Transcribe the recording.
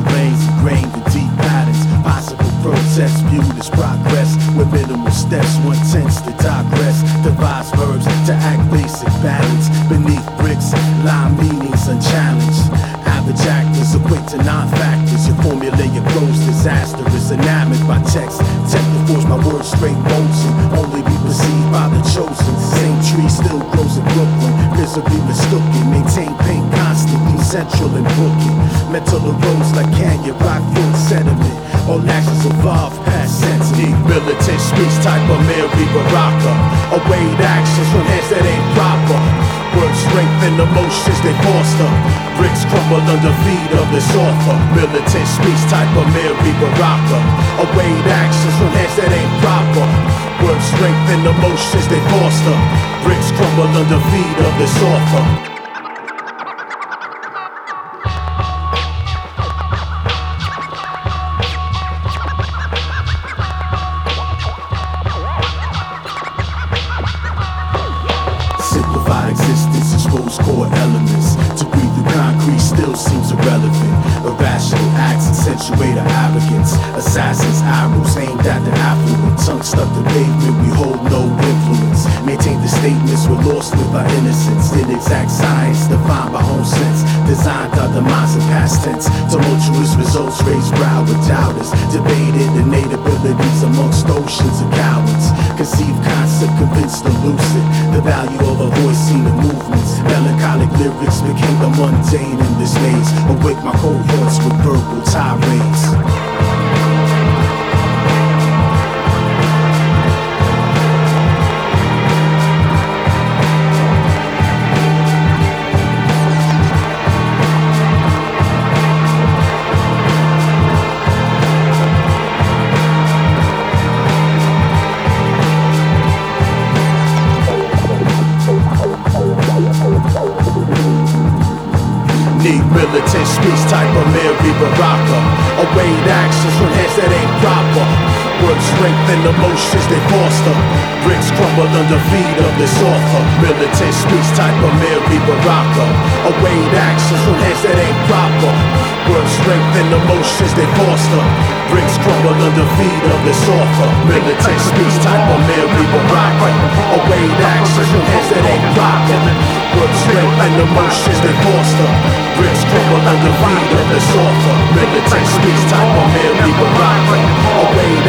brains ingrained in deep patterns. Possible protests viewed as progress with minimal steps. One tends to digress, devise verbs to act basic balance. Beneath bricks, line meanings unchallenged. Average actors equate to non-factors. Your formulaic prose disastrous, enamored by text. Tempt to force my words straight motion, only be perceived by the chosen. Same tree still grows in Brooklyn, misery mistaken. Maintain pain constantly, central and booking. Mental erodes like canyon, rock full sediment. All actions evolve past sense. Need militant speech type of Mary Baraka. Await actions from hands that ain't proper. Words strengthen emotions they foster. Bricks crumble under feet of this author. Militant speech type of Mary Baraka. Await actions from hands that ain't proper. Words strengthen emotions they foster. Bricks crumble under feet of this author. Simplified existence, expose core elements. To breathe through concrete still seems irrelevant. Irrational acts accentuate our arrogance. Assassins' arrows aimed at the affluent. Tongue stuck to pavement, we hold no influence. Maintain the statements, we're lost with our innocence. Inexact science, defined by own sense. Designed our demise in past tense. Tumultuous results raise brow with doubters. Debated innate abilities amongst oceans of cowards. Conceived concept, convinced the lucid. The value of a voice seen in movements. Melancholic lyrics became the mundane in this maze. Awake my cohorts with verbal tirades. Need militant speech type of Mary Baraka. Await actions from hands that ain't proper. Words strengthen emotions they foster. Bricks crumble under feet of this author. Militant speech type of Mary Baraka. Await actions from hands that ain't proper. Words strengthen emotions they foster. Bricks crumble under feet of this author. Militant speech type of Mary Baraka. Await actions from hands that ain't proper. Words strengthen emotions they foster. Bricks crumble under feet of this author. Militant speech type of Mary Baraka. Await